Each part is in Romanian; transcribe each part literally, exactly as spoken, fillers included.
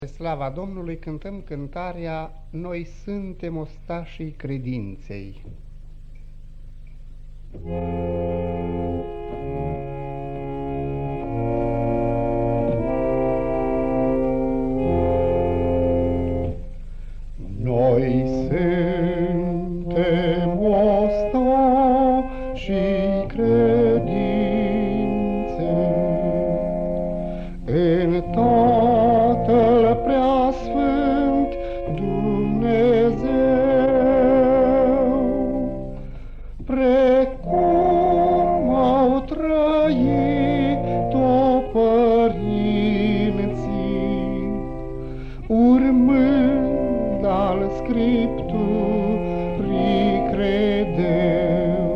Pe slava Domnului cântăm cântarea Noi suntem ostașii credinței. Noi suntem ostașii credinței în Tatăl Preasfânt Dumnezeu, precum au trăit-o părinții, urmând al Scripturii credeau,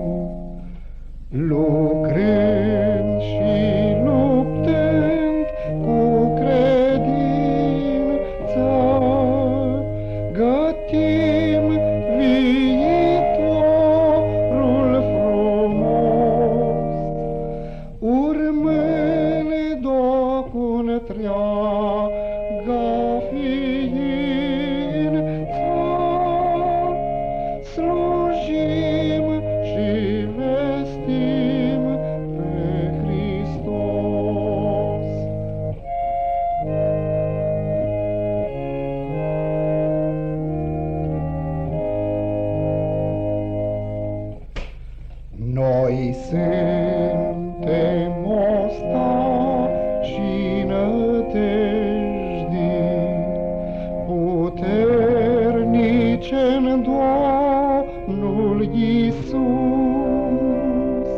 lucrând și luptând cu credință, gătim viitorul frumos, urmând-o cu întreaga ființă, slujim și vestim pe Hristos. Noi suntem ostașii nădejdii, puternici în Domnul Iisus,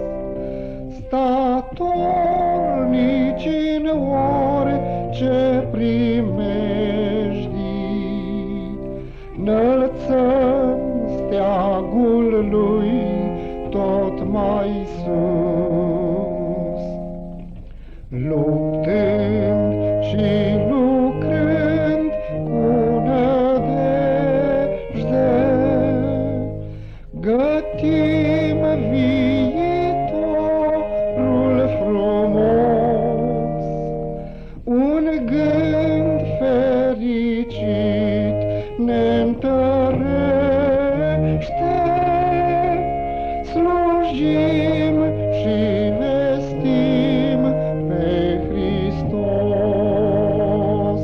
statornici în orice primejdii, înălțăm steagul Lui tot mai sus, luptând și lucrând cu nădejde, gătim viitorul frumos, un gând fericit ne-ntărește, slujim și vestim pe Hristos.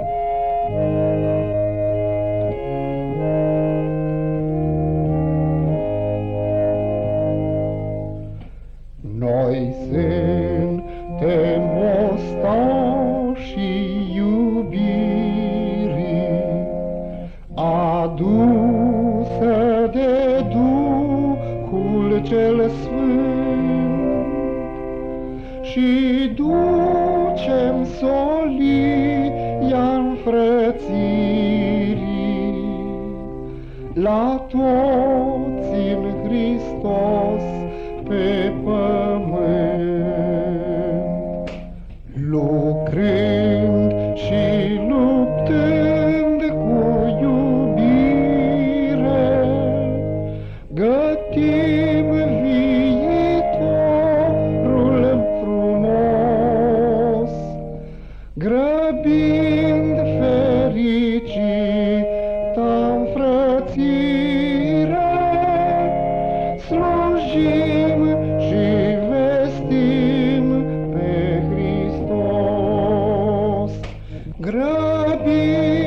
Noi suntem ostașii iubirii, adusă de Duhul cel Sfânt, și ducem solia înfrățirii la toți în Hristos pe pământ, lucrând și luptând cu iubire, gătim viitorul frumos, grăbind fericita înfrățire, slujim și vestim pe Hristos, grăbind